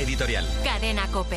editorial. Cadena COPE.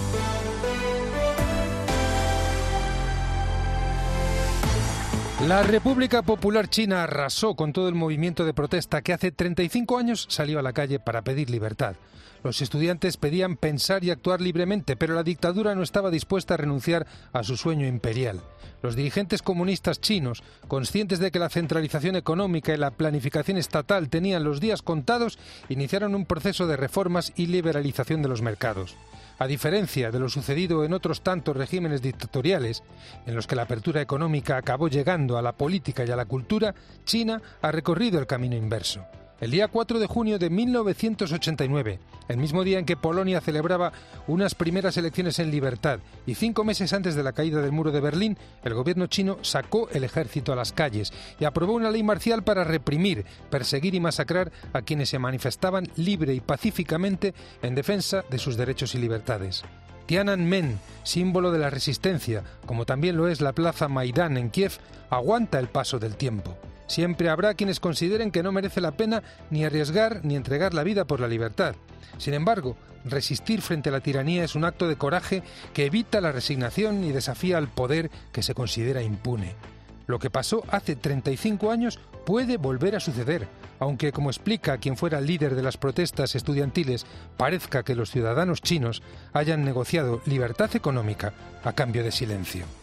La República Popular China arrasó con todo el movimiento de protesta que hace 35 años salió a la calle para pedir libertad. Los estudiantes pedían pensar y actuar libremente, pero la dictadura no estaba dispuesta a renunciar a su sueño imperial. Los dirigentes comunistas chinos, conscientes de que la centralización económica y la planificación estatal tenían los días contados, iniciaron un proceso de reformas y liberalización de los mercados. A diferencia de lo sucedido en otros tantos regímenes dictatoriales, en los que la apertura económica acabó llegando a la política y a la cultura, China ha recorrido el camino inverso. El día 4 de junio de 1989, el mismo día en que Polonia celebraba unas primeras elecciones en libertad y 5 meses antes de la caída del muro de Berlín, el gobierno chino sacó el ejército a las calles y aprobó una ley marcial para reprimir, perseguir y masacrar a quienes se manifestaban libre y pacíficamente en defensa de sus derechos y libertades. Tiananmen, símbolo de la resistencia, como también lo es la plaza Maidán en Kiev, aguanta el paso del tiempo. Siempre habrá quienes consideren que no merece la pena ni arriesgar ni entregar la vida por la libertad. Sin embargo, resistir frente a la tiranía es un acto de coraje que evita la resignación y desafía al poder que se considera impune. Lo que pasó hace 35 años puede volver a suceder, aunque, como explica quien fuera líder de las protestas estudiantiles, parezca que los ciudadanos chinos hayan negociado libertad económica a cambio de silencio.